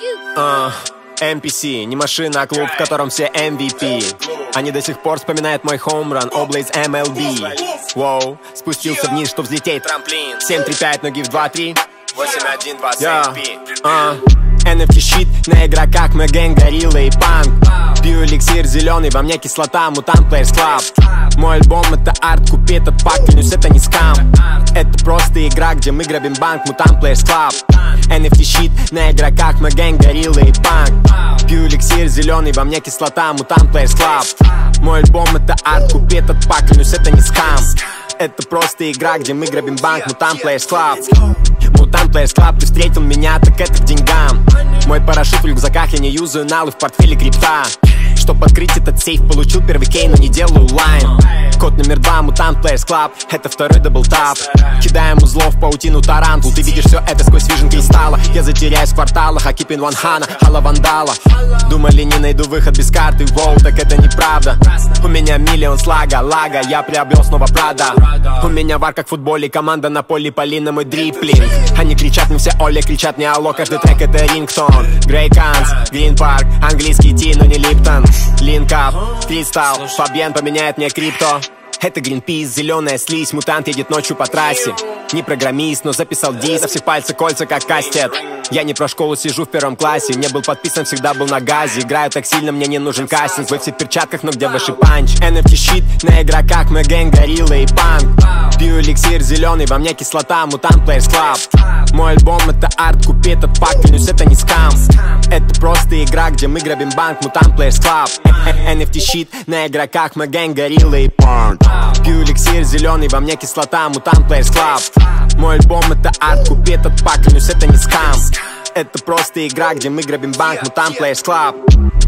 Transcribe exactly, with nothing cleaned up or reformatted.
Uh, эм пи си, не машина, а клуб, в котором все эм ви пи. Они до сих пор вспоминают мой хоумран, область эм эл би. Воу, спустился вниз, чтоб взлететь. Трамплин. семь три пять, ноги в два три. восемь один два семь пи. эн эф ти щит на игроках, мы гэнг, горилла и панк. Пью эликсир зеленый, во мне кислота, мутант Players Club. Мой альбом это арт, купи этот пак, клянусь, это не скам. Это просто игра, где мы грабим банк, мутант Players Club. эн эф ти щит на игроках, мы гэнг, горилла и панк. Пью эликсир зеленый, во мне кислота, мутант Players Club. Мой альбом это арт, купи этот пак, клянусь, это не скам. Это просто игра, где мы грабим банк, мутант Players Club. Мутант Players Club, ты встретил меня, так это к деньгам. Мой парашют в рюкзаках, я не юзаю налы, в портфеле крипта. Чтоб открыть этот сейф, получил первый кей, но не делаю лайн. Код номер два, Mutant Players Club, это второй даблтап. Кидаем узлов в паутину тарантул, ты видишь все это сквозь вижен кристалла. Я затеряюсь в кварталах, а кипин ван хана, хала вандала. Думали, не найду выход без карты, воу, так это неправда. У меня миллион слага, лага, я приобрел снова Прада. У меня вар как в футболе, команда на поле, Полина мой дриплинг. Они кричат, мы все Оля, кричат не алло, каждый трек это рингтон. Грей Канс, Грин Парк, английский ти, но не Липтон. Линкап, кристалл, Фабьен поменяет мне крипто. Это Гринпис, зеленая слизь, мутант едет ночью по трассе. Не программист, но записал дис, на все пальцы кольца как кастет. Я не про школу, сижу в первом классе, не был подписан, всегда был на газе. Играю так сильно, мне не нужен кастинг. Вы все в перчатках, но где ваши панч? эн эф ти щит на игроках, мы гэнг, горилла и панк. Пью эликсир зеленый, во мне кислота, мутант Players Club. Мой альбом это арт, купи этот пак, клянусь, это не скам. Это просто игра, где мы грабим банк, мутант Players Club. эн эф ти щит на игроках, мы гэнг, горилла и панк. Пью эликсир зеленый, во мне кислота, мутант Players Club. Мой альбом это арт, купи этот пак, клянусь, это не скам. Это просто игра, где мы грабим банк, мутант Players Club.